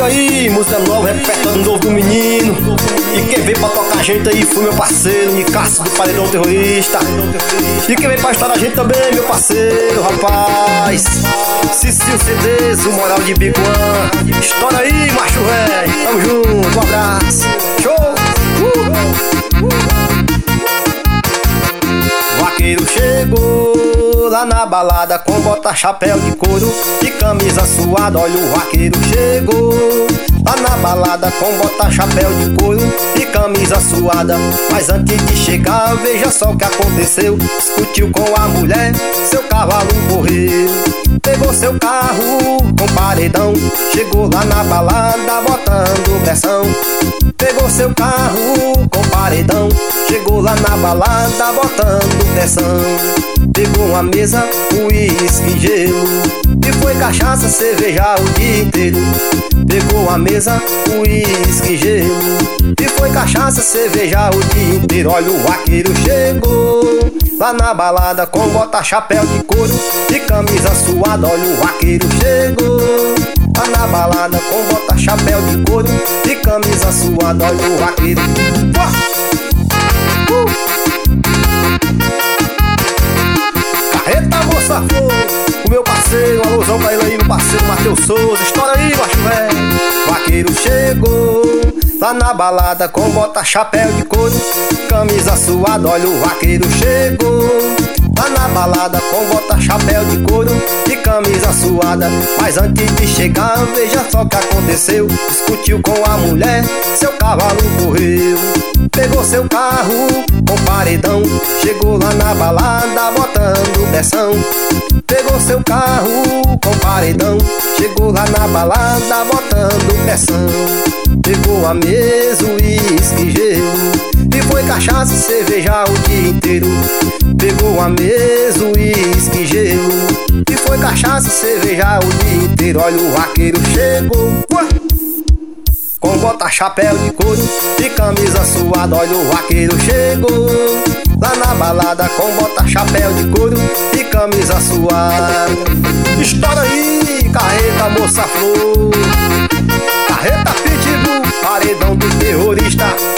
Olha aí, música nova, repertório novo do menino. E quem veio pra tocar a gente aí foi meu parceiro Nicasso do Paredão Terrorista. E quem veio pra estourar a gente também, meu parceiro, rapaz, Cicil CDs, o Moral de Bicuã. Estoura aí, macho velho, tamo junto, um abraço, show! Vaqueiro chegou lá na balada com bota, chapéu de couro e camisa suada. Olha, o vaqueiro chegou lá na balada com bota, chapéu de couro e camisa suada. Mas antes de chegar, veja só o que aconteceu. Discutiu com a mulher, seu cavalo correu. Pegou seu carro com paredão, chegou lá na balada botando pressão. Pegou seu carro com paredão, chegou lá na balada botando pressão. Pegou uma mesa, uísque, gelo, e foi cachaça, cerveja o dia inteiro. Pegou uma mesa, uísque, gelo, e foi cachaça, cerveja o dia inteiro. Olha, o vaqueiro chegou lá na balada com bota, chapéu de couro e camisa suada. Olha, o vaqueiro chegou lá na balada com bota, chapéu de couro e camisa suada. Olha, o vaqueiro. Carreta Moça Flor, o meu parceiro, alusão pra ele aí, meu parceiro Matheus Souza. Estoura aí, macho velho. Vaqueiro chegou lá na balada com bota, chapéu de couro, camisa suada. Olha, o vaqueiro chegou lá na balada com bota, chapéu de couro e camisa suada. Mas antes de chegar, veja só o que aconteceu. Discutiu com a mulher, seu cavalo correu. Pegou seu carro com paredão, chegou lá na balada botando pressão. Pegou seu carro com paredão, chegou lá na balada botando pressão. Pegou a mesa, uísque, gelo, e foi cachaça, cerveja o dia inteiro. Pegou a mesa, uísque, gelo, e foi cachaça, cerveja o dia inteiro. Olha, o vaqueiro chegou com bota, chapéu de couro e camisa suada. Olha, o vaqueiro chegou lá na balada com bota, chapéu de couro e camisa suada. Estoura aí, Carreta Moça Flor, Carreta Pitbull, Paredão do Terrorista.